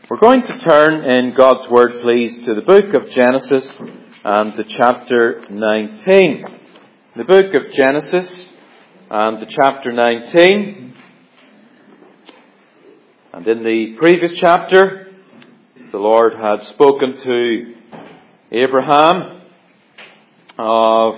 We're going to turn in God's Word, please, to the book of Genesis and the chapter 19. The book of Genesis and the chapter 19. And in the previous chapter, the Lord had spoken to Abraham of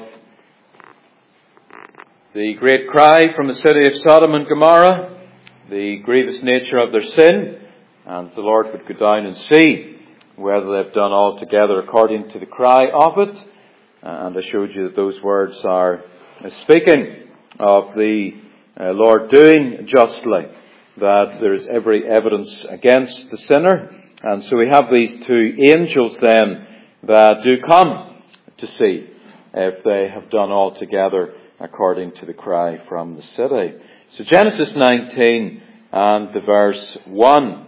the great cry from the city of Sodom and Gomorrah, the grievous nature of their sin, and the Lord would go down and see whether they've done altogether according to the cry of it. And I showed you that those words are speaking of the Lord doing justly, that there is every evidence against the sinner. And so we have these two angels then that do come to see if they have done altogether according to the cry from the city. So Genesis 19 and the verse 1.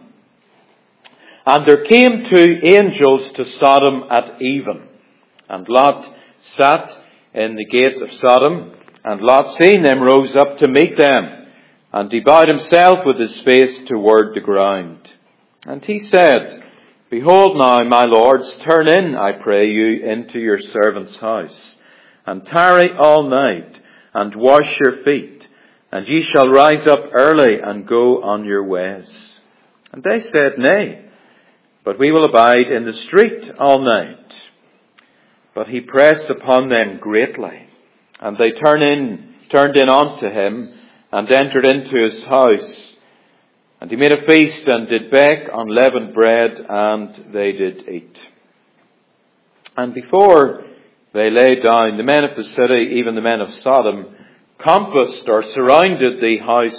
And there came two angels to Sodom at even, and Lot sat in the gate of Sodom, and Lot, seeing them, rose up to meet them, and he bowed himself with his face toward the ground. And he said, Behold now, my lords, turn in, I pray you, into your servant's house, and tarry all night, and wash your feet, and ye shall rise up early, and go on your ways. And they said, Nay, but we will abide in the street all night. But he pressed upon them greatly, and they turned in unto him, and entered into his house. And he made a feast, and did bake unleavened bread, and they did eat. And before they lay down, the men of the city, even the men of Sodom, compassed or surrounded the house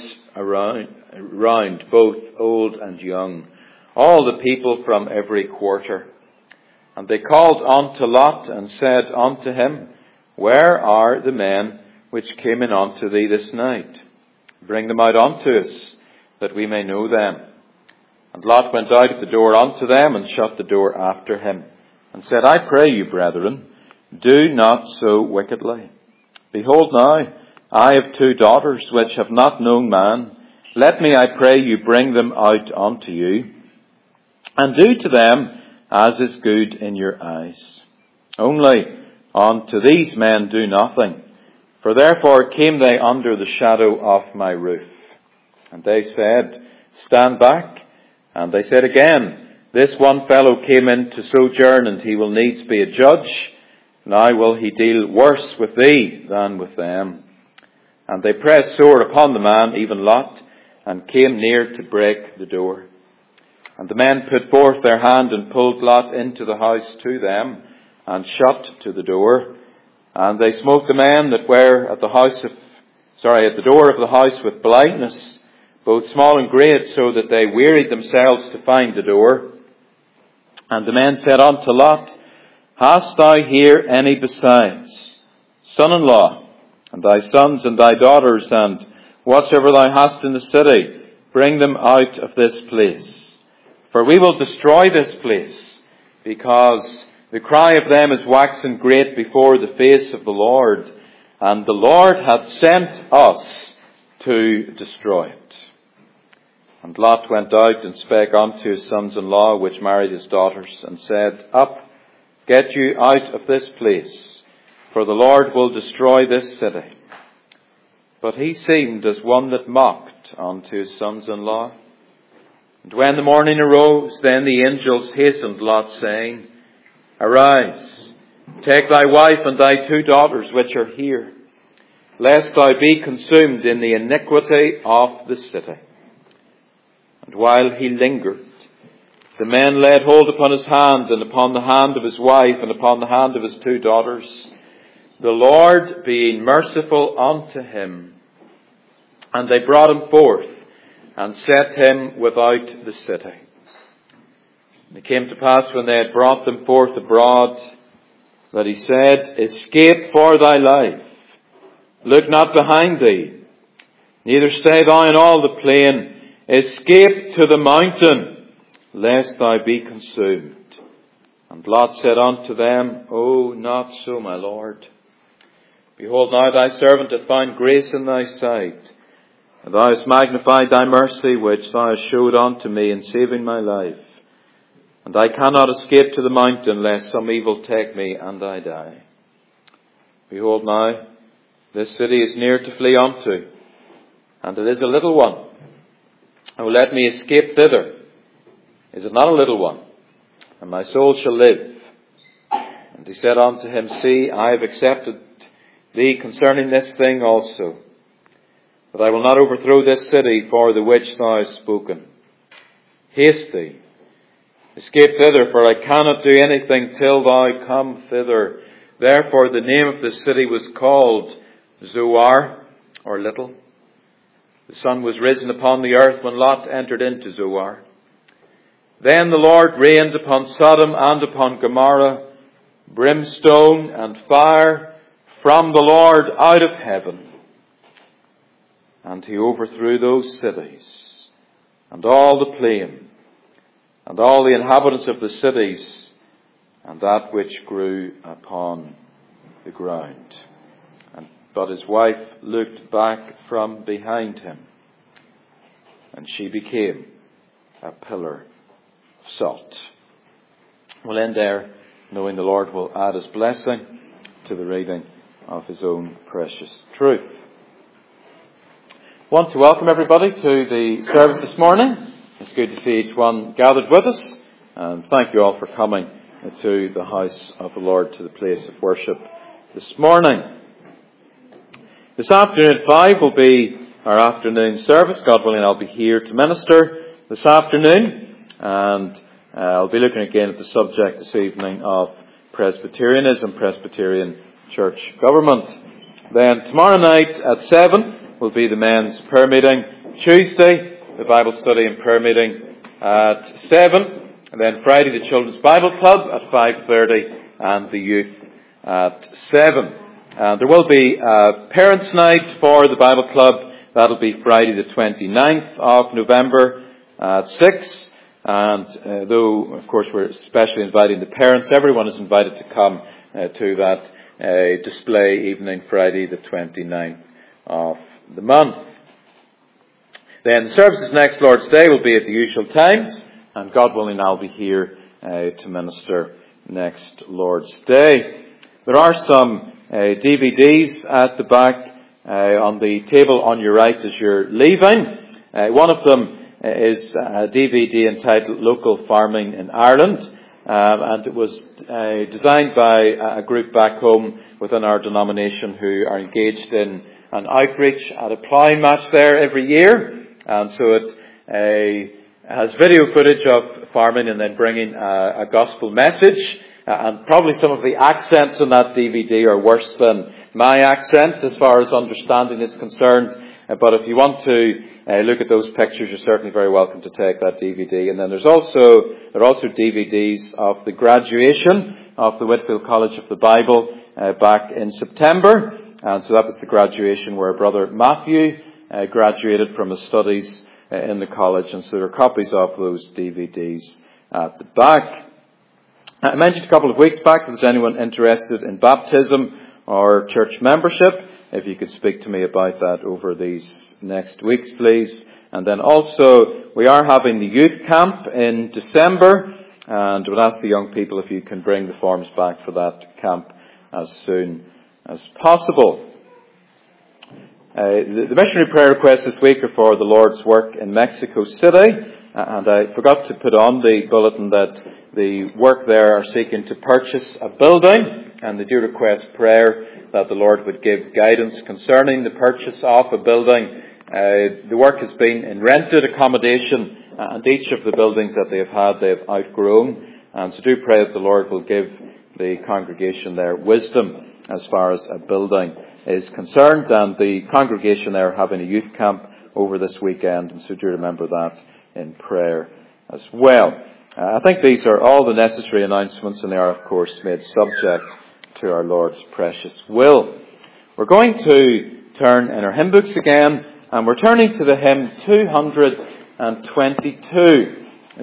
around, both old and young, all the people from every quarter. And they called unto Lot, and said unto him, Where are the men which came in unto thee this night? Bring them out unto us, that we may know them. And Lot went out at the door unto them, and shut the door after him, and said, I pray you, brethren, do not so wickedly. Behold now, I have two daughters which have not known man. Let me, I pray you, bring them out unto you, and do to them as is good in your eyes. Only unto these men do nothing, for therefore came they under the shadow of my roof. And they said, Stand back. And they said again, This one fellow came in to sojourn, and he will needs be a judge. Now will he deal worse with thee than with them. And they pressed sore upon the man, even Lot, and came near to break the door. And the men put forth their hand, and pulled Lot into the house to them, and shut to the door. And they smote the men that were at the door of the house with blindness, both small and great, so that they wearied themselves to find the door. And the men said unto Lot, Hast thou here any besides, son-in-law, and thy sons and thy daughters, and whatsoever thou hast in the city, bring them out of this place. For we will destroy this place, because the cry of them is waxen great before the face of the Lord, and the Lord hath sent us to destroy it. And Lot went out and spake unto his sons-in-law, which married his daughters, and said, Up, get you out of this place, for the Lord will destroy this city. But he seemed as one that mocked unto his sons-in-law. And when the morning arose, then the angels hastened Lot, saying, Arise, take thy wife and thy two daughters which are here, lest thou be consumed in the iniquity of the city. And while he lingered, the men laid hold upon his hand, and upon the hand of his wife, and upon the hand of his two daughters, the Lord being merciful unto him. And they brought him forth, and set him without the city. And it came to pass, when they had brought them forth abroad, that he said, Escape for thy life. Look not behind thee, neither stay thou in all the plain. Escape to the mountain, lest thou be consumed. And Lot said unto them, O, not so, my Lord. Behold, now thy servant hath found grace in thy sight, and thou hast magnified thy mercy, which thou hast showed unto me in saving my life. and I cannot escape to the mountain, lest some evil take me and I die. Behold now, this city is near to flee unto, and it is a little one. O let me escape thither. Is it not a little one? And my soul shall live. And he said unto him, See, I have accepted thee concerning this thing also. But I will not overthrow this city for the which thou hast spoken. Haste thee, escape thither, for I cannot do anything till thou come thither. Therefore the name of the city was called Zoar, or Little. The sun was risen upon the earth when Lot entered into Zoar. Then the Lord rained upon Sodom and upon Gomorrah brimstone and fire from the Lord out of heaven. And he overthrew those cities, and all the plain, and all the inhabitants of the cities, and that which grew upon the ground. But his wife looked back from behind him, and she became a pillar of salt. We'll end there, knowing the Lord will add his blessing to the reading of his own precious truth. I want to welcome everybody to the service this morning. It's good to see each one gathered with us, and thank you all for coming to the house of the Lord, to the place of worship this morning. This afternoon at 5 will be our afternoon service. God willing, I'll be here to minister this afternoon, and I'll be looking again at the subject this evening of Presbyterianism, Presbyterian church government. Then tomorrow night at 7 will be the men's prayer meeting. Tuesday, the Bible study and prayer meeting at 7. And then Friday, the Children's Bible Club at 5:30 and the youth at 7. There will be a parents' night for the Bible Club. That'll be Friday the 29th of November at 6. And though, of course, we're especially inviting the parents, everyone is invited to come to that display evening, Friday the 29th of the month. Then the services next Lord's Day will be at the usual times, and God willing I'll be here to minister next Lord's Day. There are some DVDs at the back on the table on your right as you're leaving. One of them is a DVD entitled Local Farming in Ireland, and it was designed by a group back home within our denomination who are engaged in an outreach at a ploughing match there every year. And so it has video footage of farming and then bringing a gospel message. And probably some of the accents on that DVD are worse than my accent as far as understanding is concerned. But if you want to look at those pictures, you're certainly very welcome to take that DVD. And then there are also DVDs of the graduation of the Whitfield College of the Bible back in September. And so that was the graduation where Brother Matthew graduated from his studies in the college. And so there are copies of those DVDs at the back. I mentioned a couple of weeks back, if there's anyone interested in baptism or church membership, if you could speak to me about that over these next weeks, please. And then also, we are having the youth camp in December, and we'll ask the young people if you can bring the forms back for that camp as soon as possible. The missionary prayer requests this week are for the Lord's work in Mexico City, and I forgot to put on the bulletin that the work there are seeking to purchase a building, and they do request prayer that the Lord would give guidance concerning the purchase of a building. The work has been in rented accommodation, and each of the buildings that they have outgrown, and so do pray that the Lord will give the congregation there wisdom as far as a building is concerned. And the congregation there are having a youth camp over this weekend, and so do remember that in prayer as well. I think these are all the necessary announcements, and they are, of course, made subject to our Lord's precious will. We're going to turn in our hymn books again, and we're turning to the hymn 222.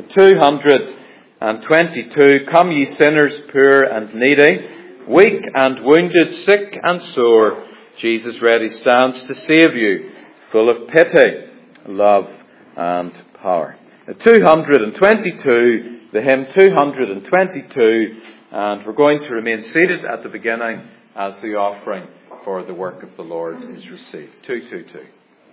222, Come ye sinners poor and needy, weak and wounded, sick and sore, Jesus ready stands to save you, full of pity, love and power. 222, the hymn 222, and we're going to remain seated at the beginning as the offering for the work of the Lord is received. 222.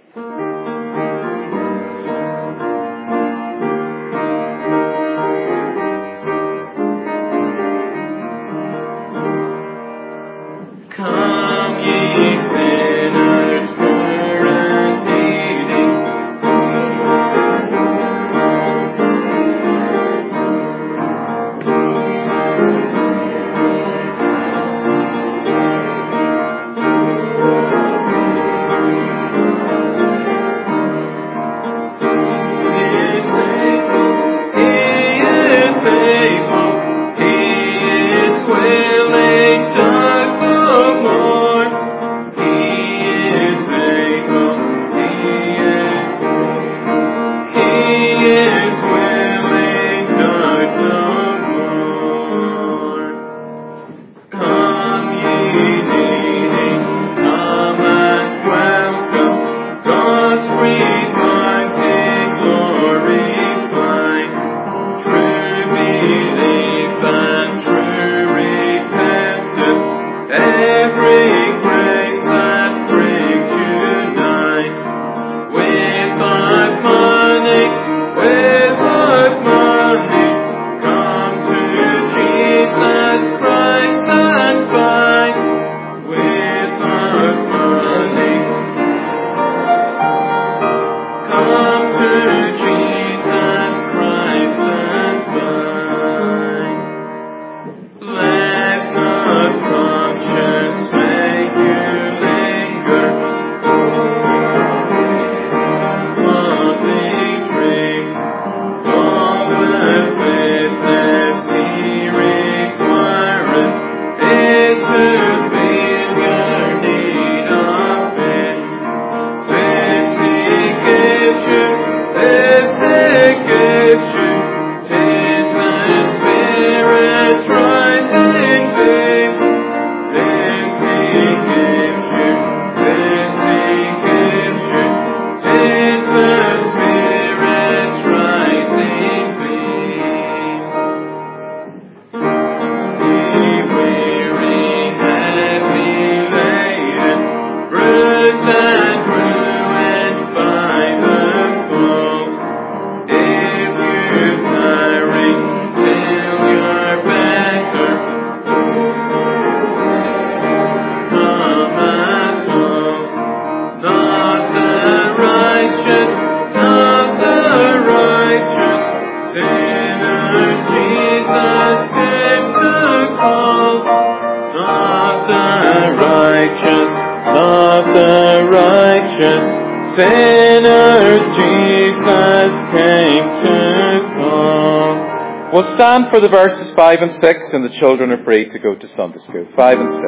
We'll stand for the verses 5 and 6, and the children are free to go to Sunday school. 5 and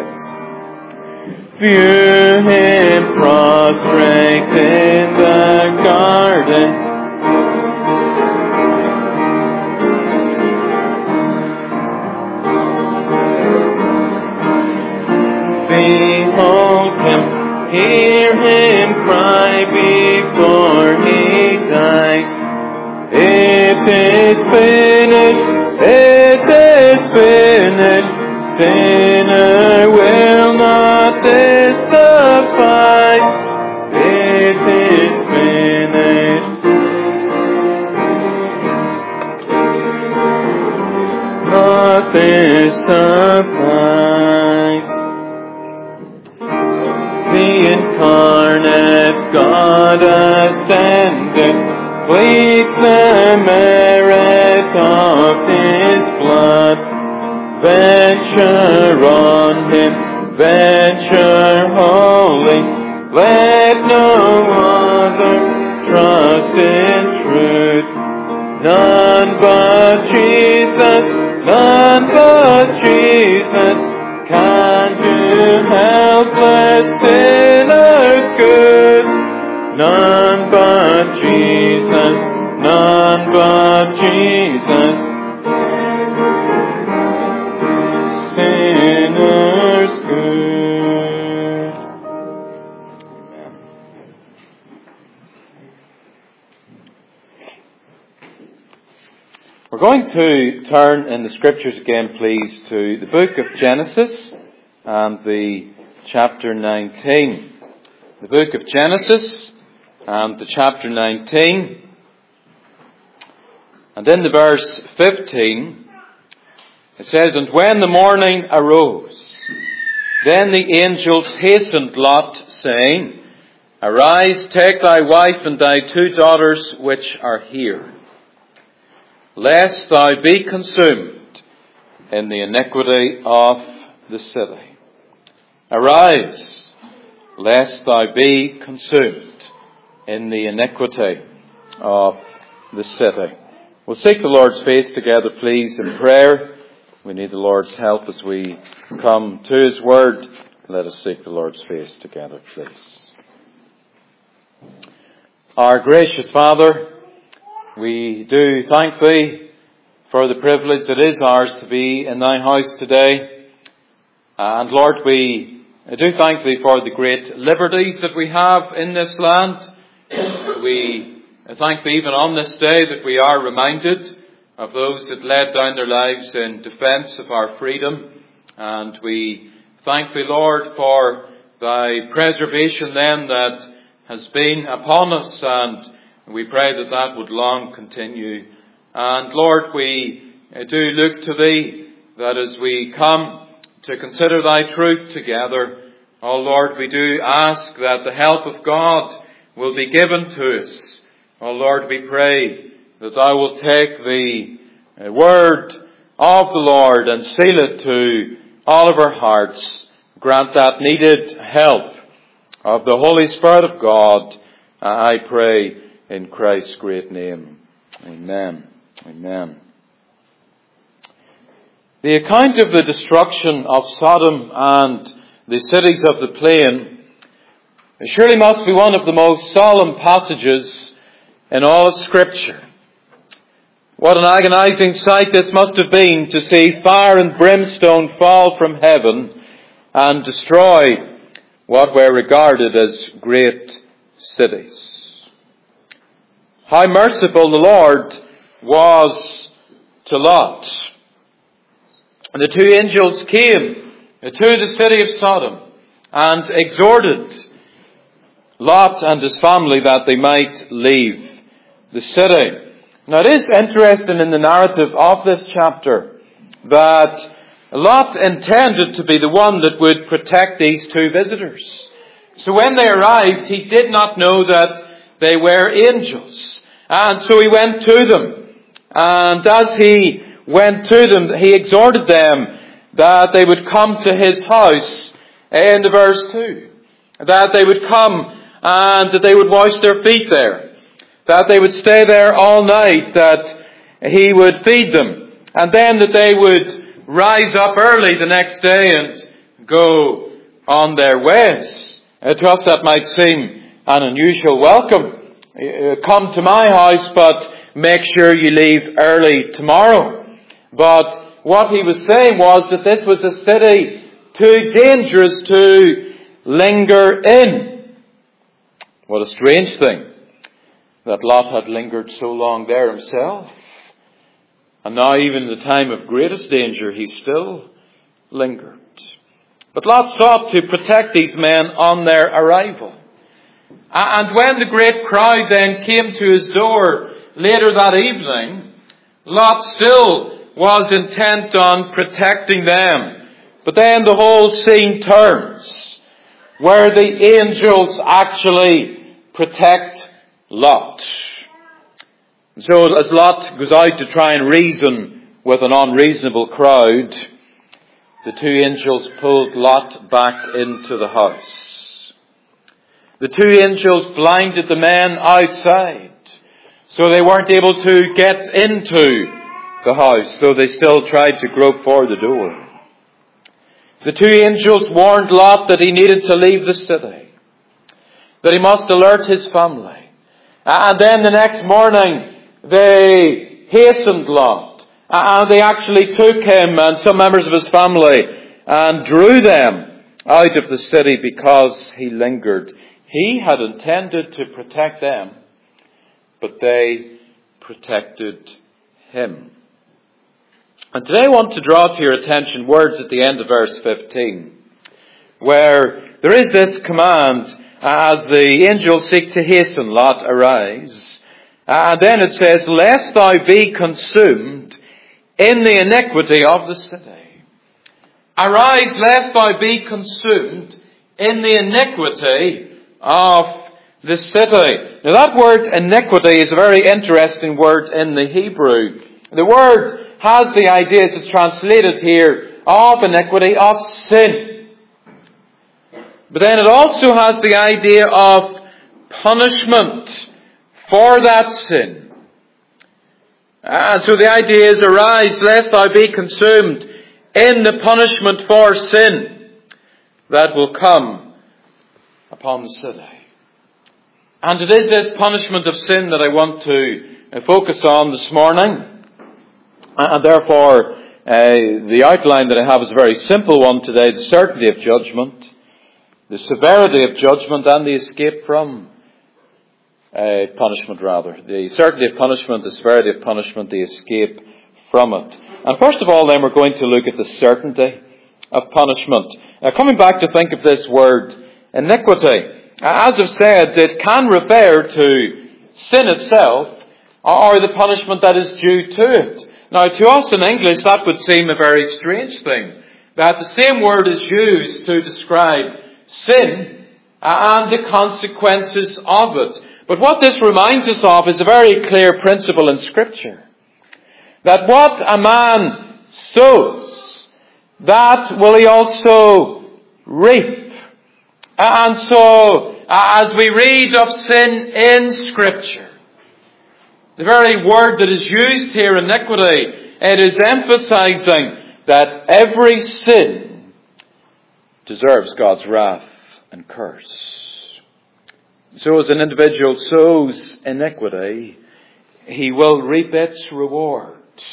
6. View him prostrate in the garden. Behold him, hear him cry before he dies. It is finished, it is finished. Sinner, will not this suffice? It is finished. Not this suffice. The incarnate God ascended, pleads the merit of his blood. Venture on him, venture wholly. Let no other trust in truth. None but Jesus, none but Jesus can do helpless sinners good. None but Jesus, none but Jesus, sinners good. Amen. We're going to turn in the Scriptures again, please, to the book of Genesis and the chapter 19. The book of Genesis and the chapter 19. And in the verse 15, it says, "And when the morning arose, then the angels hastened Lot, saying, Arise, take thy wife and thy 2 daughters which are here, lest thou be consumed in the iniquity of the city. Arise, lest thou be consumed in the iniquity of the city." We'll seek the Lord's face together, please, in prayer. We need the Lord's help as we come to His Word. Let us seek the Lord's face together, please. Our gracious Father, we do thank Thee for the privilege that is ours to be in Thy house today. And Lord, we do thank Thee for the great liberties that we have in this land. We thank Thee even on this day that we are reminded of those that laid down their lives in defence of our freedom. And we thank Thee, Lord, for Thy preservation then that has been upon us, and we pray that that would long continue. And Lord, we do look to Thee, that as we come to consider Thy truth together, oh Lord, we do ask that the help of God will be given to us. Oh Lord, we pray that Thou will take the word of the Lord and seal it to all of our hearts. Grant that needed help of the Holy Spirit of God, I pray in Christ's great name. Amen. Amen. The account of the destruction of Sodom and the cities of the plain surely must be one of the most solemn passages in all of Scripture. What an agonizing sight this must have been to see fire and brimstone fall from heaven and destroy what were regarded as great cities. How merciful the Lord was to Lot. And the 2 angels came to the city of Sodom and exhorted Lot and his family that they might leave the city. Now it is interesting in the narrative of this chapter that Lot intended to be the one that would protect these 2 visitors. So when they arrived, he did not know that they were angels. And so he went to them. And as he went to them, he exhorted them that they would come to his house in the verse 2. That they would come and that they would wash their feet there. That they would stay there all night, that he would feed them. And then that they would rise up early the next day and go on their ways. To us that might seem an unusual welcome. Come to my house, but make sure you leave early tomorrow. But what he was saying was that this was a city too dangerous to linger in. What a strange thing that Lot had lingered so long there himself. And now even in the time of greatest danger, he still lingered. But Lot sought to protect these men on their arrival. And when the great crowd then came to his door later that evening, Lot still was intent on protecting them. But then the whole scene turns, where the angels actually protect Lot. So as Lot goes out to try and reason with an unreasonable crowd, the 2 angels pulled Lot back into the house. The 2 angels blinded the men outside, so they weren't able to get into the house, though they still tried to grope for the door. The 2 angels warned Lot that he needed to leave the city, that he must alert his family. And then the next morning, they hastened Lot, and they actually took him and some members of his family and drew them out of the city because he lingered. He had intended to protect them, but they protected him. And today I want to draw to your attention words at the end of verse 15, where there is this command, as the angels seek to hasten Lot, arise. And then it says, lest thou be consumed in the iniquity of the city. Arise, lest thou be consumed in the iniquity of the city. Now that word iniquity is a very interesting word in the Hebrew. The word has the idea, as it's translated here, of iniquity, of sin. But then it also has the idea of punishment for that sin. And so the idea is, arise, lest thou be consumed in the punishment for sin that will come upon the city. And it is this punishment of sin that I want to focus on this morning. And therefore, the outline that I have is a very simple one today: the certainty of judgment, the severity of judgment, and the escape from punishment, rather. The certainty of punishment, the severity of punishment, the escape from it. And first of all, then, we're going to look at the certainty of punishment. Coming back to think of this word, iniquity. As I've said, it can refer to sin itself, or the punishment that is due to it. Now, to us in English, that would seem a very strange thing, that the same word is used to describe sin and the consequences of it. But what this reminds us of is a very clear principle in Scripture. That what a man sows, that will he also reap. And so, as we read of sin in Scripture, the very word that is used here, iniquity, it is emphasizing that every sin deserves God's wrath and curse. So as an individual sows iniquity, he will reap its reward.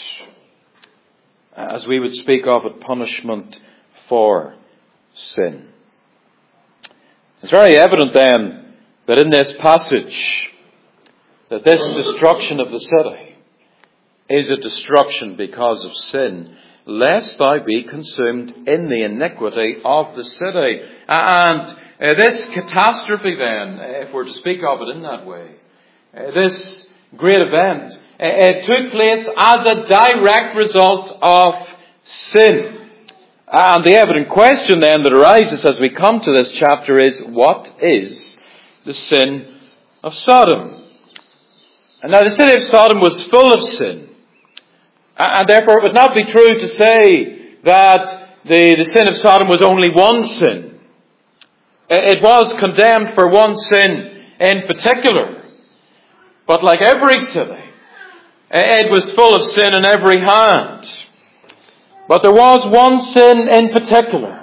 As we would speak of it, punishment for sin. It's very evident then that in this passage, that this destruction of the city is a destruction because of sin, lest thou be consumed in the iniquity of the city. And this catastrophe then, if we're to speak of it in that way, this great event, it took place as a direct result of sin. And the evident question then that arises as we come to this chapter is, what is the sin of Sodom? And now the city of Sodom was full of sin. And therefore it would not be true to say that the sin of Sodom was only one sin. It was condemned for one sin in particular. But like every city, it was full of sin in every hand. But there was one sin in particular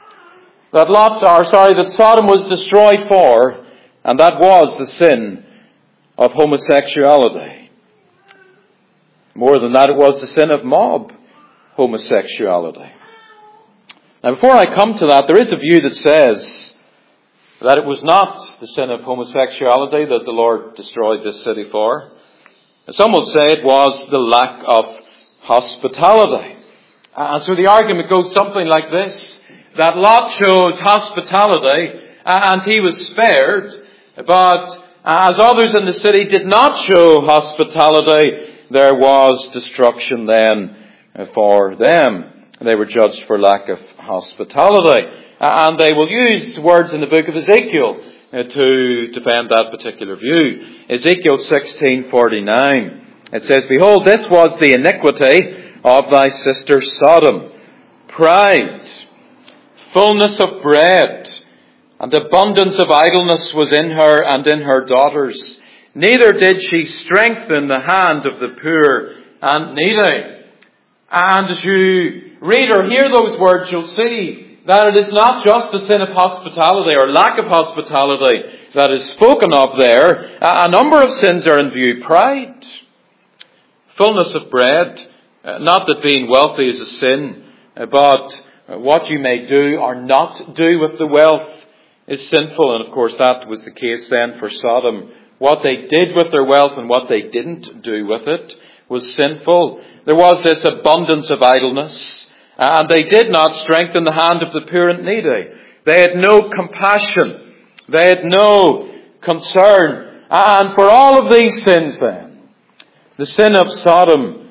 that Sodom was destroyed for, and that was the sin of homosexuality. More than that, it was the sin of mob homosexuality. Now, before I come to that, there is a view that says that it was not the sin of homosexuality that the Lord destroyed this city for. Some will say it was the lack of hospitality. And so the argument goes something like this, that Lot showed hospitality and he was spared, but as others in the city did not show hospitality, there was destruction then for them. They were judged for lack of hospitality. And they will use words in the book of Ezekiel to defend that particular view. Ezekiel 16:49. It says, Behold, this was the iniquity of thy sister Sodom. Pride, fullness of bread, and abundance of idleness was in her and in her daughters. Neither did she strengthen the hand of the poor and needy. And as you read or hear those words, you'll see that it is not just the sin of hospitality or lack of hospitality that is spoken of there. A number of sins are in view. Pride, fullness of bread, not that being wealthy is a sin, but what you may do or not do with the wealth is sinful. And of course that was the case then for Sodom. What they did with their wealth and what they didn't do with it was sinful. there was this abundance of idleness, and they did not strengthen the hand of the poor and needy. They had no compassion. They had no concern. And for all of these sins then, the city of Sodom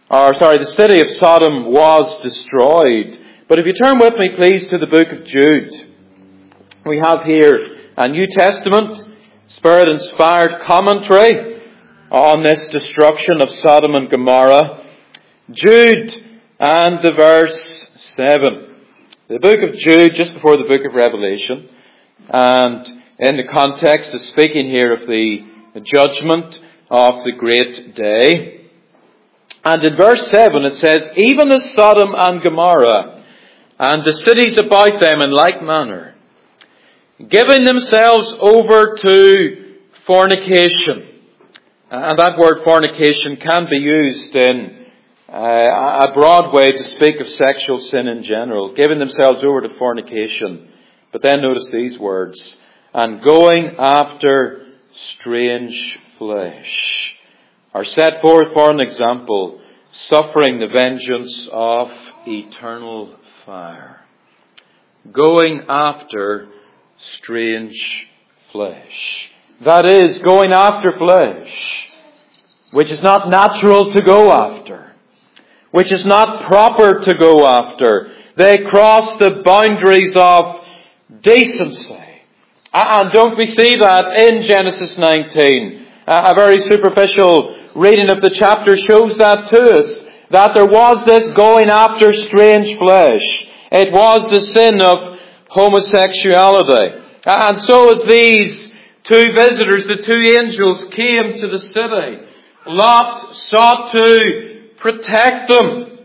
was destroyed. But if you turn with me, please, to the book of Jude. We have here a New Testament, Spirit-inspired commentary on this destruction of Sodom and Gomorrah. Jude and the verse 7. The book of Jude, just before the book of Revelation. And in the context of speaking here of the judgment of the great day. And in verse 7 it says, even as Sodom and Gomorrah and the cities about them in like manner, giving themselves over to fornication. And that word fornication can be used in a broad way to speak of sexual sin in general. Giving themselves over to fornication. But then notice these words. And going after strange flesh. Are set forth for an example, suffering the vengeance of eternal fire. Going after strange flesh. That is, going after flesh, which is not natural to go after, which is not proper to go after. They cross the boundaries of decency. And don't we see that in Genesis 19? A very superficial reading of the chapter shows that to us, that there was this going after strange flesh. It was the sin of homosexuality. And so as these two visitors, the two angels, came to the city, Lot sought to protect them.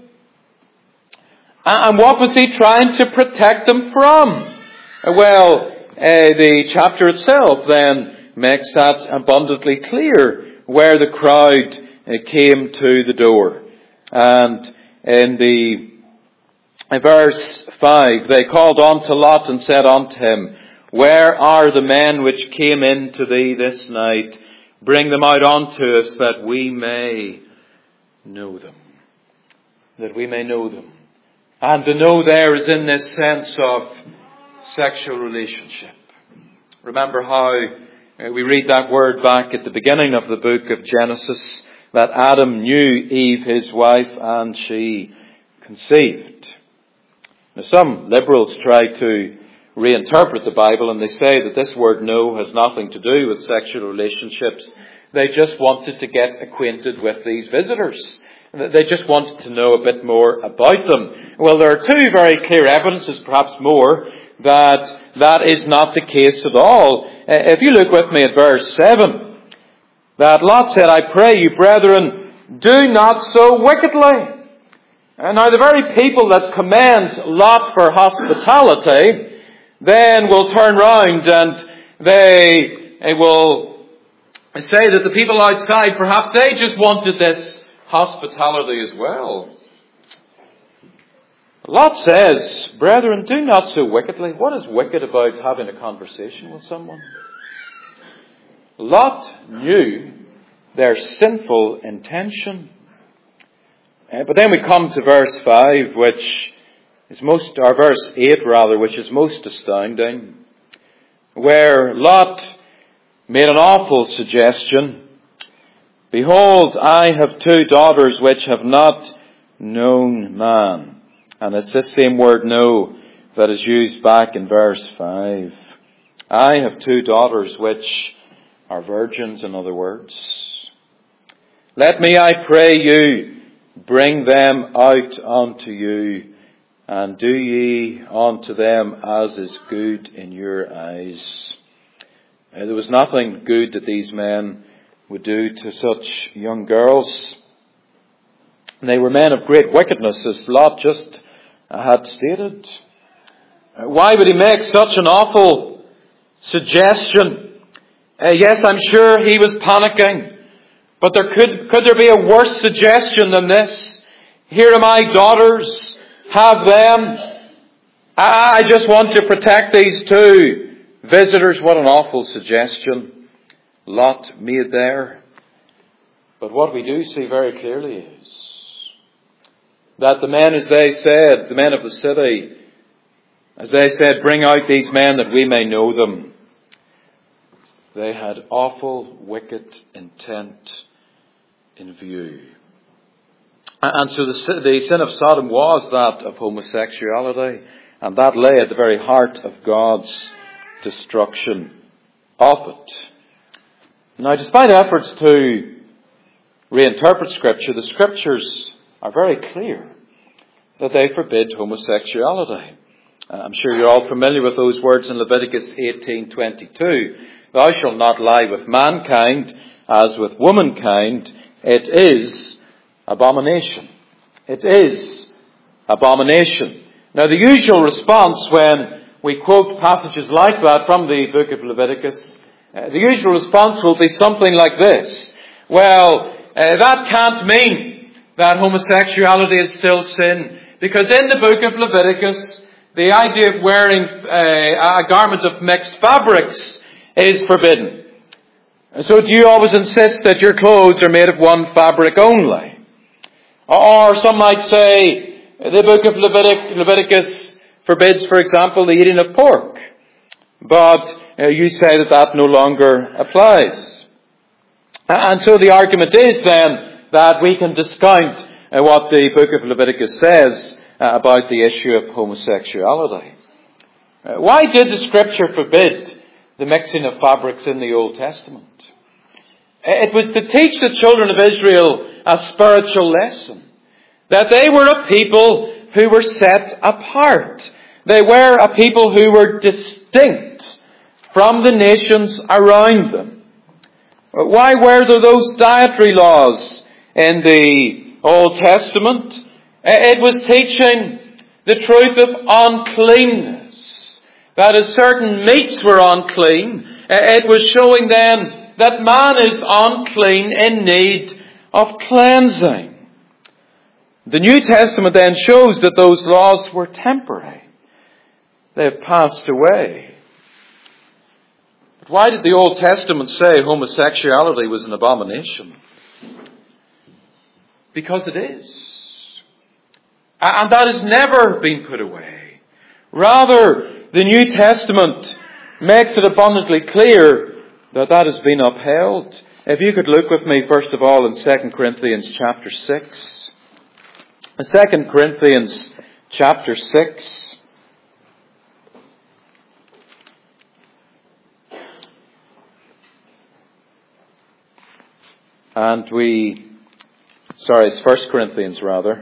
And what was he trying to protect them from? Well, the chapter itself then makes that abundantly clear, where the crowd came to the door. And in verse 5, they called unto Lot and said unto him, where are the men which came in to thee this night? Bring them out unto us, that we may know them. That we may know them. And the know there is in this sense of sexual relationship. Remember how we read that word back at the beginning of the book of Genesis, that Adam knew Eve, his wife, and she conceived. Now, some liberals try to reinterpret the Bible, and they say that this word know has nothing to do with sexual relationships. They just wanted to get acquainted with these visitors. They just wanted to know a bit more about them. Well, there are two very clear evidences, perhaps more, that that is not the case at all. If you look with me at verse 7, that Lot said, I pray you, brethren, do not so wickedly. And now the very people that commend Lot for hospitality then will turn round and they will say that the people outside, perhaps they just wanted this hospitality as well. Lot says, brethren, do not so wickedly. What is wicked about having a conversation with someone? Lot knew their sinful intention. But then we come to verse 5, which is verse 8 rather, which is most astounding, where Lot made an awful suggestion. Behold, I have two daughters which have not known man. And it's this same word know that is used back in verse 5. I have two daughters which are virgins, in other words. Let me, I pray you, bring them out unto you, and do ye unto them as is good in your eyes. There was nothing good that these men would do to such young girls. They were men of great wickedness, as Lot just had stated. Why would he make such an awful suggestion? Yes, I'm sure he was panicking. But could there be a worse suggestion than this? Here are my daughters. Have them. I just want to protect these two visitors. What an awful suggestion Lot made there. But what we do see very clearly is that the men, as they said, the men of the city, as they said, bring out these men that we may know them. They had awful, wicked intent in view. And so the sin of Sodom was that of homosexuality, and that lay at the very heart of God's destruction of it. Now, despite efforts to reinterpret Scripture, the Scriptures are very clear that they forbid homosexuality. I'm sure you're all familiar with those words in Leviticus 18:22. Thou shalt not lie with mankind as with womankind. It is abomination. It is abomination. Now, the usual response when we quote passages like that from the book of Leviticus, the usual response will be something like this. Well, that can't mean that homosexuality is still sin, because in the book of Leviticus, the idea of wearing a garment of mixed fabrics is forbidden. And so do you always insist that your clothes are made of one fabric only? Or some might say the book of Leviticus forbids, for example, the eating of pork. But you say that no longer applies. And so the argument is then that we can discount what the book of Leviticus says about the issue of homosexuality. Why did the Scripture forbid the mixing of fabrics in the Old Testament? It was to teach the children of Israel a spiritual lesson. That they were a people who were set apart. They were a people who were distinct from the nations around them. Why were there those dietary laws in the Old Testament? It was teaching the truth of uncleanness. That is, certain meats were unclean. It was showing then that man is unclean in need of cleansing. The New Testament then shows that those laws were temporary. They have passed away. But why did the Old Testament say homosexuality was an abomination? Because it is. And that has never been put away. Rather, the New Testament makes it abundantly clear that that has been upheld. If you could look with me, first of all, in 2 Corinthians chapter 6. 2 Corinthians chapter 6. It's 1 Corinthians rather.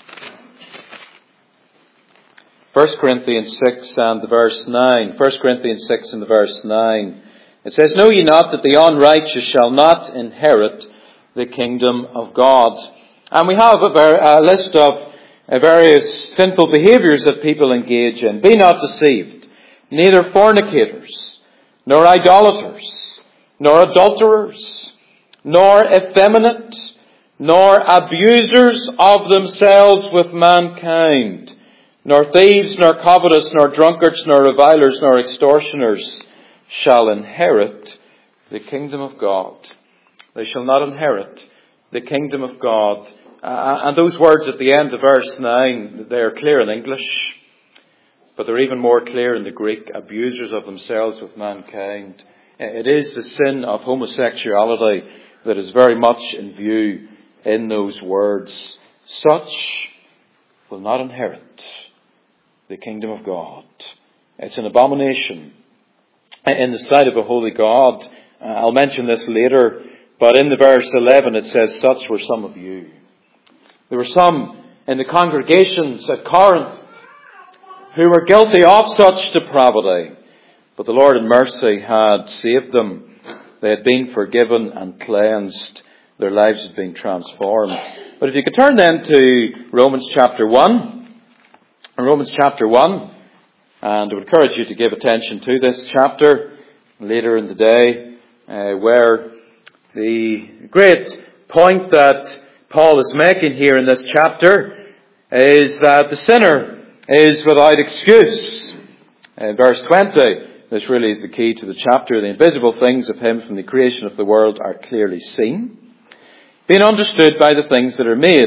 1 Corinthians 6 and the verse 9. 1 Corinthians 6 and the verse 9. It says, Know ye not that the unrighteous shall not inherit the kingdom of God? And we have a list of various sinful behaviors that people engage in. Be not deceived. Neither fornicators, nor idolaters, nor adulterers, nor effeminate, nor abusers of themselves with mankind, nor thieves, nor covetous, nor drunkards, nor revilers, nor extortioners shall inherit the kingdom of God. They shall not inherit the kingdom of God. And those words at the end of verse 9, they are clear in English, but they're even more clear in the Greek. Abusers of themselves with mankind. It is the sin of homosexuality that is very much in view in those words. Such will not inherit the kingdom of God. It's an abomination in the sight of a holy God. I'll mention this later, but in the verse 11 it says, Such were some of you. There were some in the congregations at Corinth who were guilty of such depravity, but the Lord in mercy had saved them. They had been forgiven and cleansed. Their lives had been transformed. But if you could turn then to Romans chapter 1. Romans chapter 1. And I would encourage you to give attention to this chapter later in the day, where the great point that Paul is making here in this chapter is that the sinner is without excuse. In verse 20, this really is the key to the chapter. The invisible things of him from the creation of the world are clearly seen, being understood by the things that are made,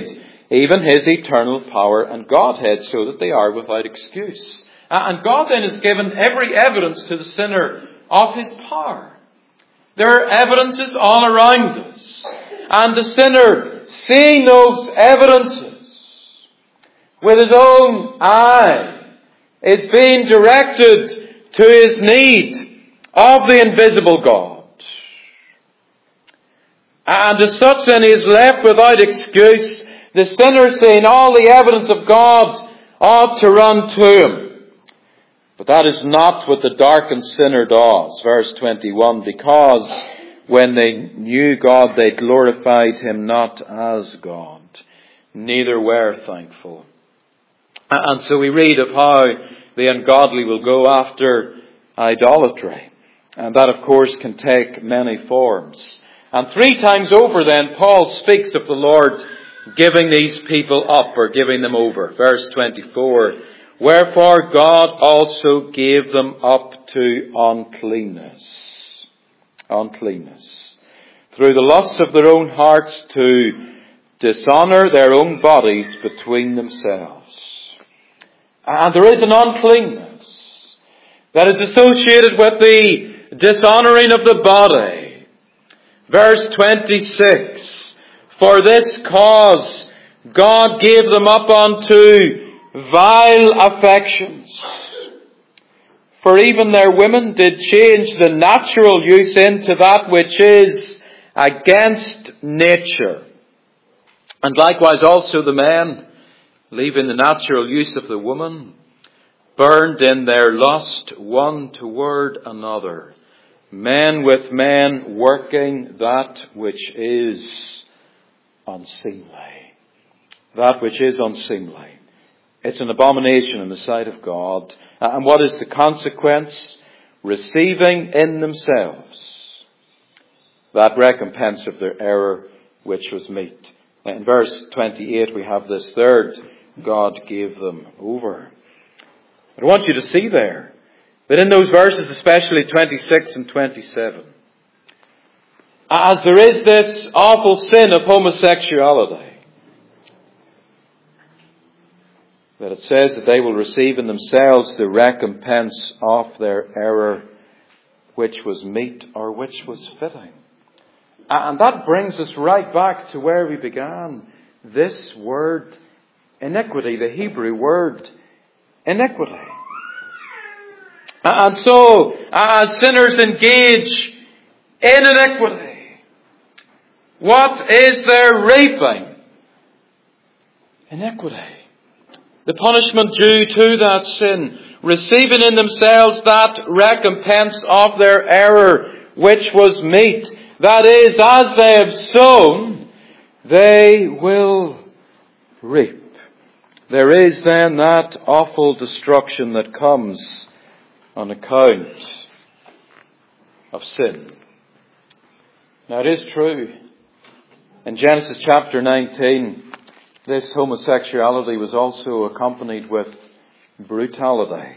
even his eternal power and Godhead, so that they are without excuse. And God then has given every evidence to the sinner of his power. There are evidences all around us. And the sinner, seeing those evidences with his own eye, is being directed to his need of the invisible God. And as such then he is left without excuse. The sinner, seeing all the evidence of God, ought to run to him. But that is not what the darkened sinner does. Verse 21, because when they knew God, they glorified him not as God, neither were thankful. And so we read of how the ungodly will go after idolatry. And that, of course, can take many forms. And 3 times over then, Paul speaks of the Lord giving these people up, or giving them over. Verse 24, wherefore God also gave them up to uncleanness. Uncleanness. Through the lusts of their own hearts, to dishonour their own bodies between themselves. And there is an uncleanness that is associated with the dishonouring of the body. Verse 26, for this cause God gave them up unto vile affections. For even their women did change the natural use into that which is against nature. And likewise also the men, leaving the natural use of the woman, burned in their lust one toward another, men with men, working that which is unseemly. That which is unseemly. It's an abomination in the sight of God. And what is the consequence? Receiving in themselves that recompense of their error which was meet. In verse 28 we have this third, God gave them over. I want you to see there that in those verses, especially 26 and 27, as there is this awful sin of homosexuality, that it says that they will receive in themselves the recompense of their error, which was meet or which was fitting. And that brings us right back to where we began. This word, iniquity, the Hebrew word, iniquity. And so, as sinners engage in iniquity, what is their reaping? Iniquity. The punishment due to that sin, receiving in themselves that recompense of their error, which was meet. That is, as they have sown, they will reap. There is then that awful destruction that comes on account of sin. Now it is true, in Genesis chapter 19, this homosexuality was also accompanied with brutality.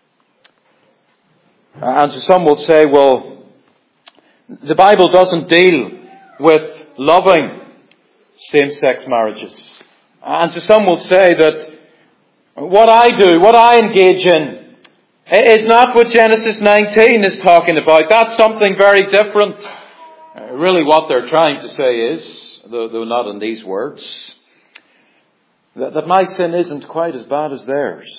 And so some will say, well, the Bible doesn't deal with loving same-sex marriages. And so some will say that what I do, what I engage in, is not what Genesis 19 is talking about. That's something very different. Really what they're trying to say is, though not in these words, that my sin isn't quite as bad as theirs.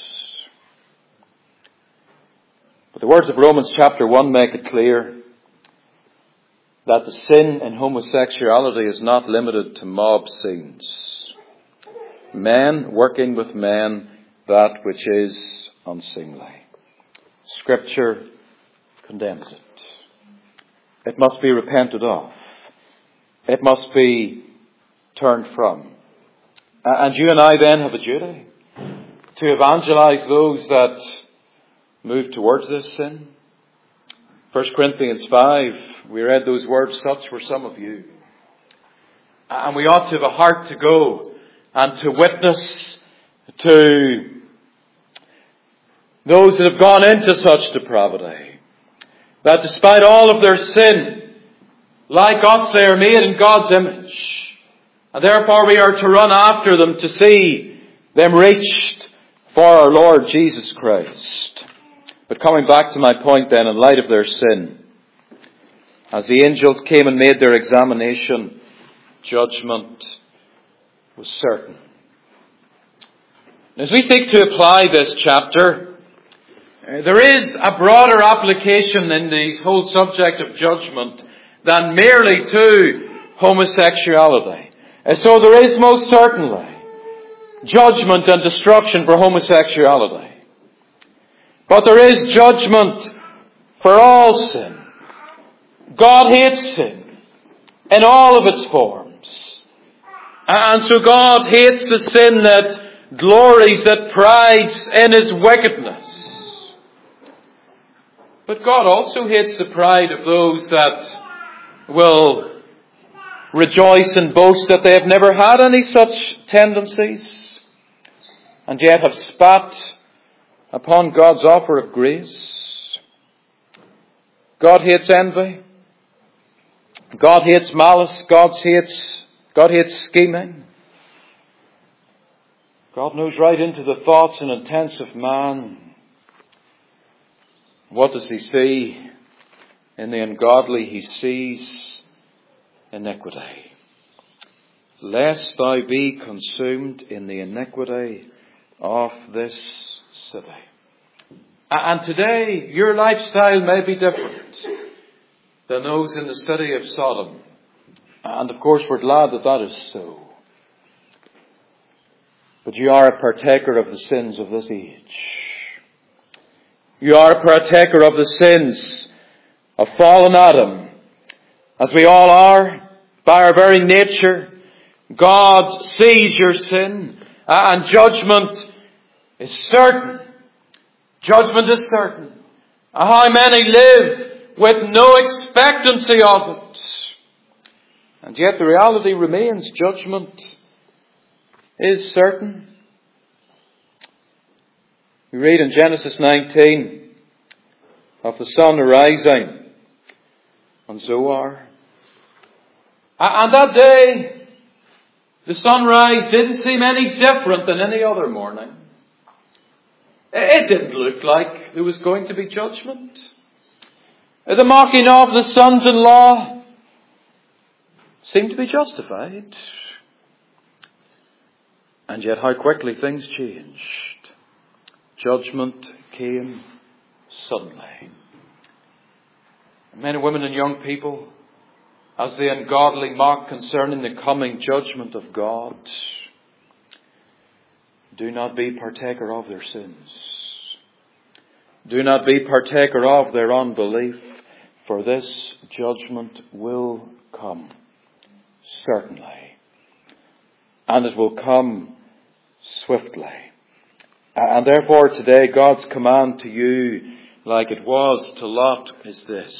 But the words of Romans chapter 1 make it clear that the sin in homosexuality is not limited to mob scenes. Men working with men, that which is unseemly. Scripture condemns it. It must be repented of. It must be turned from. And you and I then have a duty to evangelize those that move towards this sin. 1 Corinthians 5, we read those words, such were some of you. And we ought to have a heart to go and to witness to those that have gone into such depravity. That despite all of their sin, like us, they are made in God's image. And therefore we are to run after them to see them reached for our Lord Jesus Christ. But coming back to my point then, in light of their sin, as the angels came and made their examination, judgment was certain. As we seek to apply this chapter, there is a broader application in the whole subject of judgment than merely to homosexuality. And so there is most certainly judgment and destruction for homosexuality. But there is judgment for all sin. God hates sin in all of its forms. And so God hates the sin that glories, that prides in his wickedness. But God also hates the pride of those that will rejoice and boast that they have never had any such tendencies, and yet have spat upon God's offer of grace. God hates envy. God hates malice. God hates scheming. God knows right into the thoughts and intents of man. What does he see? In the ungodly he sees iniquity. Lest thou be consumed in the iniquity of this city. And today your lifestyle may be different than those in the city of Sodom. And of course we're glad that that is so. But you are a partaker of the sins of this age. You are a partaker of the sins of fallen Adam, as we all are, by our very nature. God sees your sin, and judgment is certain. Judgment is certain. How many live with no expectancy of it? And yet the reality remains, judgment is certain. We read in Genesis 19 of the sun arising on Zoar. And that day, the sunrise didn't seem any different than any other morning. It didn't look like there was going to be judgment. The mocking of the sons-in-law seemed to be justified. And yet how quickly things changed. Judgment came suddenly. Men and women and young people, as the ungodly mock concerning the coming judgment of God, do not be partaker of their sins. Do not be partaker of their unbelief, for this judgment will come, certainly. And it will come swiftly. And therefore today God's command to you, like it was to Lot, is this: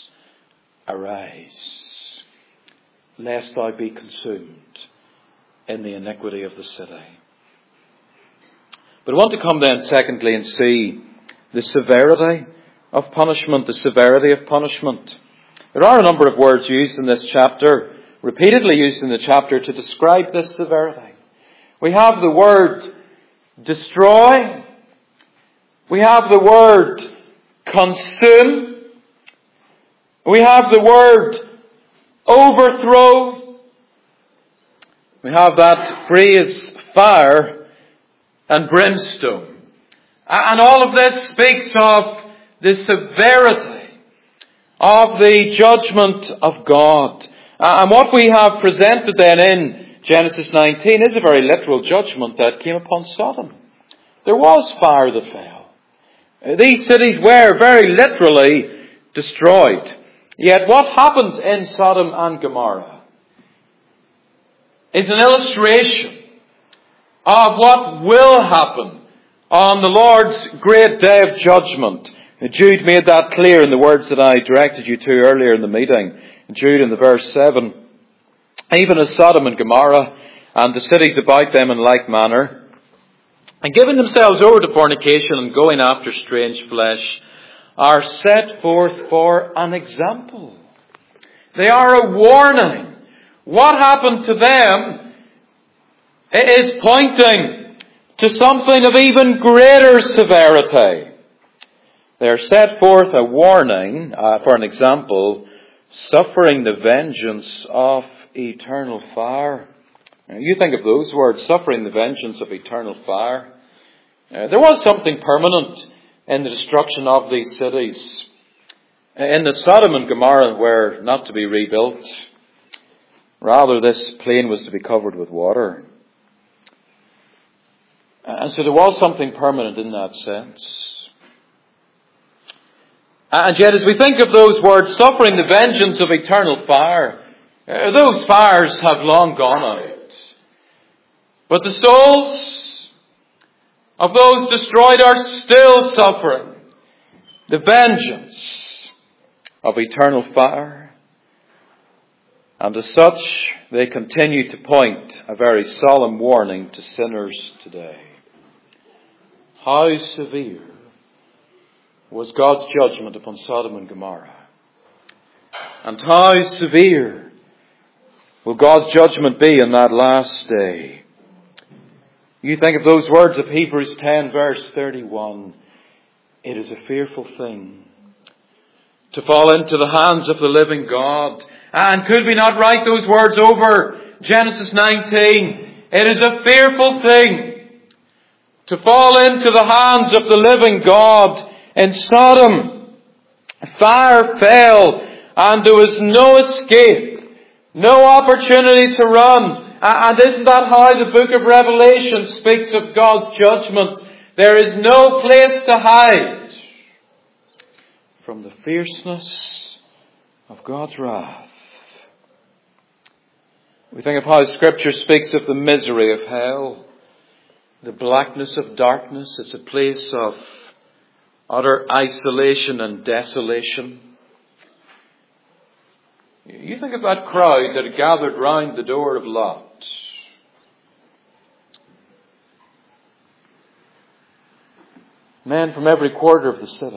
arise, lest thou be consumed in the iniquity of the city. But I want to come then secondly and see the severity of punishment, the severity of punishment. There are a number of words used in this chapter, repeatedly used in the chapter, to describe this severity. We have the word destroy. We have the word consume. We have the word overthrow. We have that phrase fire and brimstone. And all of this speaks of the severity of the judgment of God. And what we have presented then in Genesis 19 is a very literal judgment that came upon Sodom. There was fire that fell. These cities were very literally destroyed. Yet what happens in Sodom and Gomorrah is an illustration of what will happen on the Lord's great day of judgment. Jude made that clear in the words that I directed you to earlier in the meeting. Jude in the verse 7. Even as Sodom and Gomorrah and the cities about them in like manner, and giving themselves over to fornication and going after strange flesh, are set forth for an example. They are a warning. What happened to them is pointing to something of even greater severity. They are set forth a warning, for an example, suffering the vengeance of eternal fire. Now, you think of those words, suffering the vengeance of eternal fire. There was something permanent in the destruction of these cities. In the Sodom and Gomorrah were not to be rebuilt. Rather, this plain was to be covered with water. And so there was something permanent in that sense. And yet, as we think of those words, suffering the vengeance of eternal fire, those fires have long gone out. But the souls of those destroyed are still suffering the vengeance of eternal fire. And as such, they continue to point a very solemn warning to sinners today. How severe was God's judgment upon Sodom and Gomorrah? And how severe will God's judgment be in that last day? You think of those words of Hebrews 10 verse 31. It is a fearful thing to fall into the hands of the living God. And could we not write those words over Genesis 19? It is a fearful thing to fall into the hands of the living God. In Sodom, fire fell and there was no escape, no opportunity to run. And isn't that how the book of Revelation speaks of God's judgment? There is no place to hide from the fierceness of God's wrath. We think of how Scripture speaks of the misery of hell, the blackness of darkness. It's a place of utter isolation and desolation. You think of that crowd that had gathered round the door of Lot. Men from every quarter of the city.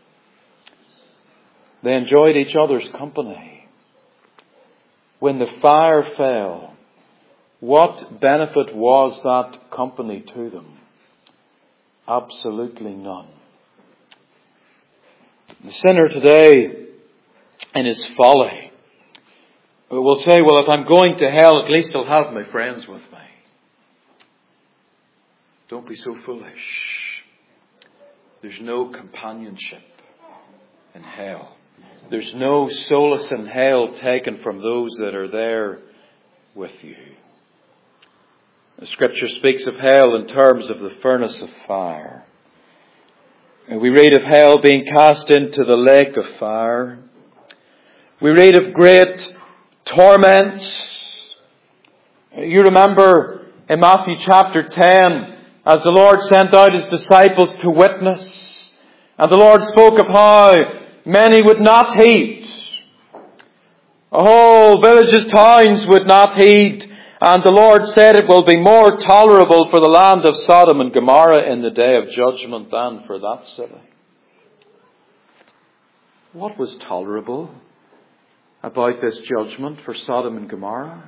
They enjoyed each other's company. When the fire fell, what benefit was that company to them? Absolutely none. The sinner today, in his folly, will say, well, if I'm going to hell, at least I'll have my friends with me. Don't be so foolish. There's no companionship in hell. There's no solace in hell taken from those that are there with you. The Scripture speaks of hell in terms of the furnace of fire. And we read of hell being cast into the lake of fire. We read of great torments. You remember in Matthew chapter 10, as the Lord sent out His disciples to witness, and the Lord spoke of how many would not heed. Whole villages, towns would not heed. And the Lord said it will be more tolerable for the land of Sodom and Gomorrah in the day of judgment than for that city. What was tolerable about this judgment for Sodom and Gomorrah?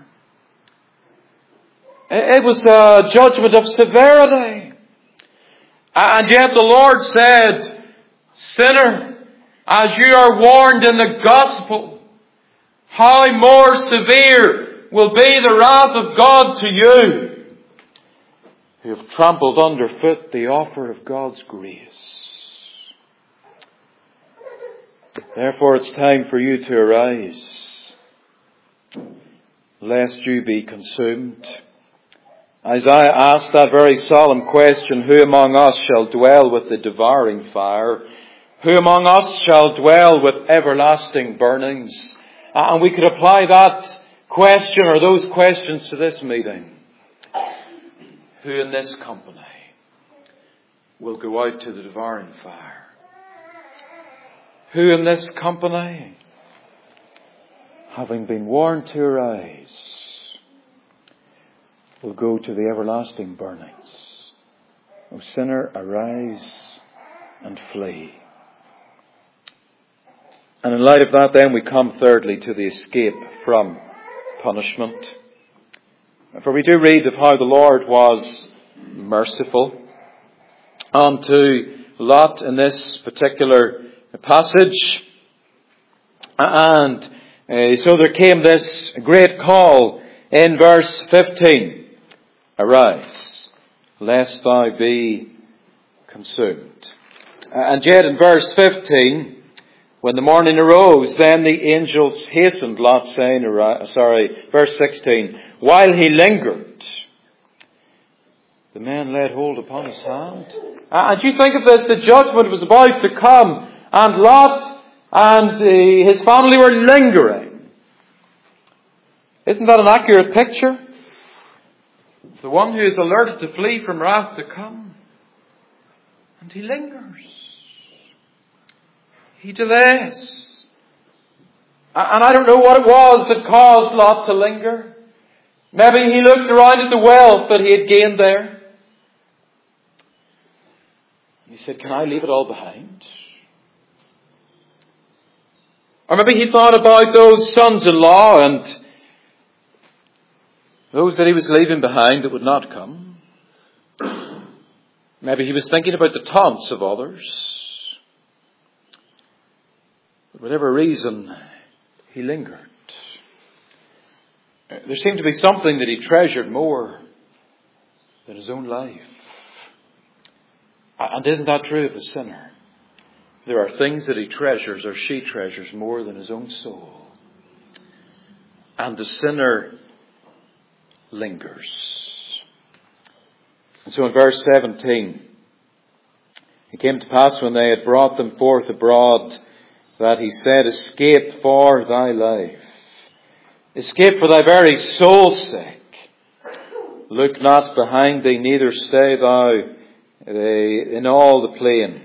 It was a judgment of severity. And yet the Lord said, sinner, as you are warned in the gospel, how more severe will be the wrath of God to you, who have trampled underfoot the offer of God's grace. Therefore it's time for you to arise, lest you be consumed. Isaiah asked that very solemn question, who among us shall dwell with the devouring fire? Who among us shall dwell with everlasting burnings? And we could apply that question or those questions to this meeting. Who in this company will go out to the devouring fire? Who in this company, having been warned to arise, will go to the everlasting burnings? O sinner, arise and flee. And in light of that, then, we come thirdly to the escape from punishment. For we do read of how the Lord was merciful unto Lot in this particular passage. And so there came this great call in verse 15. Arise, lest thou be consumed. And yet in verse 15, when the morning arose, then the angels hastened, Lot saying, verse 16, while he lingered, the men laid hold upon his hand. And you think of this, the judgment was about to come, and Lot and his family were lingering. Isn't that an accurate picture? The one who is alerted to flee from wrath to come. And he lingers. He delays. And I don't know what it was that caused Lot to linger. Maybe he looked around at the wealth that he had gained there. He said, can I leave it all behind? Or maybe he thought about those sons-in-law and those that he was leaving behind that would not come. Maybe he was thinking about the taunts of others. For whatever reason, he lingered. There seemed to be something that he treasured more than his own life. And isn't that true of the sinner? There are things that he treasures or she treasures more than his own soul. And the sinner lingers. And so in verse 17, it came to pass when they had brought them forth abroad that he said, escape for thy life. Escape for thy very soul's sake. Look not behind thee, neither stay thou in all the plain.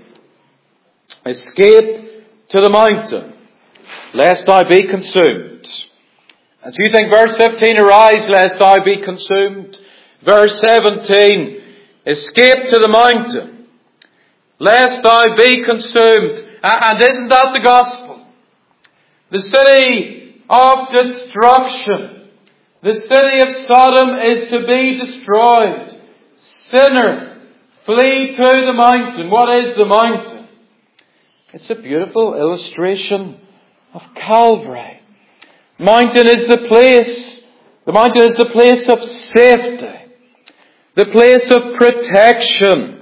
Escape to the mountain, lest thou be consumed. And so you think verse 15, arise lest thou be consumed. Verse 17, escape to the mountain, lest thou be consumed. And isn't that the gospel? The city of destruction, the city of Sodom is to be destroyed. Sinner, flee to the mountain. What is the mountain? It's a beautiful illustration of Calvary. Mountain is the place. The mountain is the place of safety. The place of protection.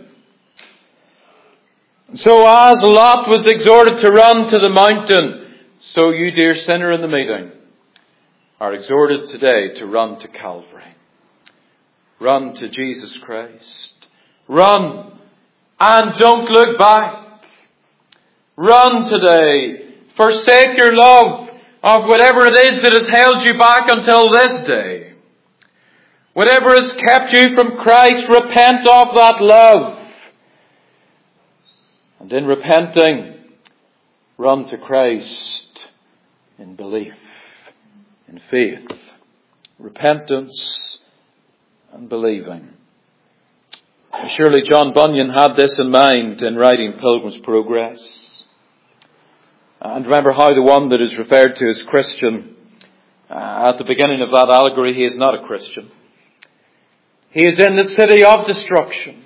So as Lot was exhorted to run to the mountain, so you, dear sinner in the meeting, are exhorted today to run to Calvary. Run to Jesus Christ. Run and don't look back. Run today. Forsake your love of whatever it is that has held you back until this day. Whatever has kept you from Christ, repent of that love. And in repenting, run to Christ in belief, in faith, repentance and believing. Surely John Bunyan had this in mind in writing Pilgrim's Progress. And remember how the one that is referred to as Christian, at the beginning of that allegory, he is not a Christian. He is in the city of destruction.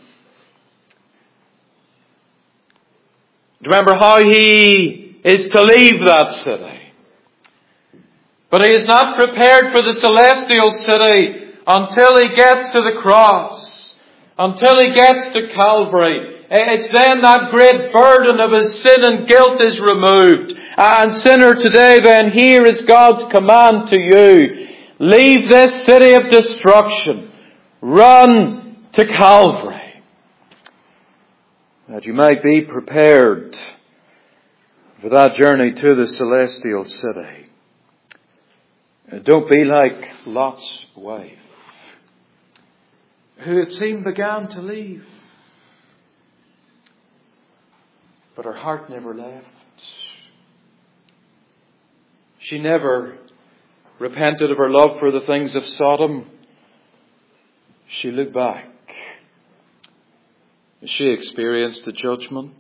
Remember how he is to leave that city. But he is not prepared for the celestial city until he gets to the cross, until he gets to Calvary. It's then that great burden of his sin and guilt is removed. And sinner, today then, here is God's command to you. Leave this city of destruction. Run to Calvary. That you might be prepared for that journey to the celestial city. Don't be like Lot's wife, who it seemed began to leave, but her heart never left. She never repented of her love for the things of Sodom. She looked back. She experienced the judgment.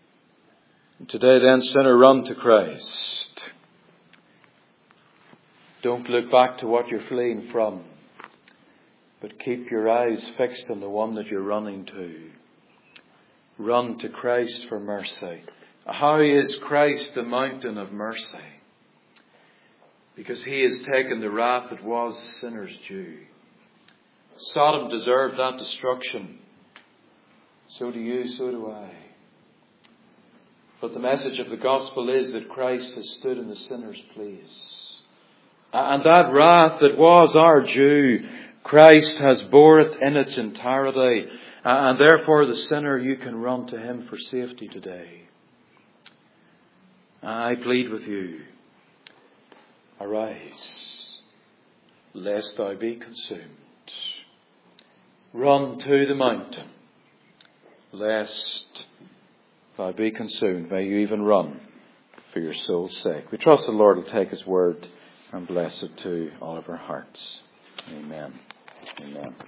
And today then, sinner, run to Christ. Don't look back to what you're fleeing from, but keep your eyes fixed on the one that you're running to. Run to Christ for mercy. How is Christ the mountain of mercy? Because he has taken the wrath that was sinners' due. Sodom deserved that destruction. So do you, so do I. But the message of the gospel is that Christ has stood in the sinner's place. And that wrath that was our due, Christ has bore it in its entirety. And therefore, the sinner, you can run to him for safety today. I plead with you, arise, lest thou be consumed. Run to the mountain, lest thou be consumed. May you even run for your soul's sake. We trust the Lord will take his word and bless it to all of our hearts. Amen. Amen.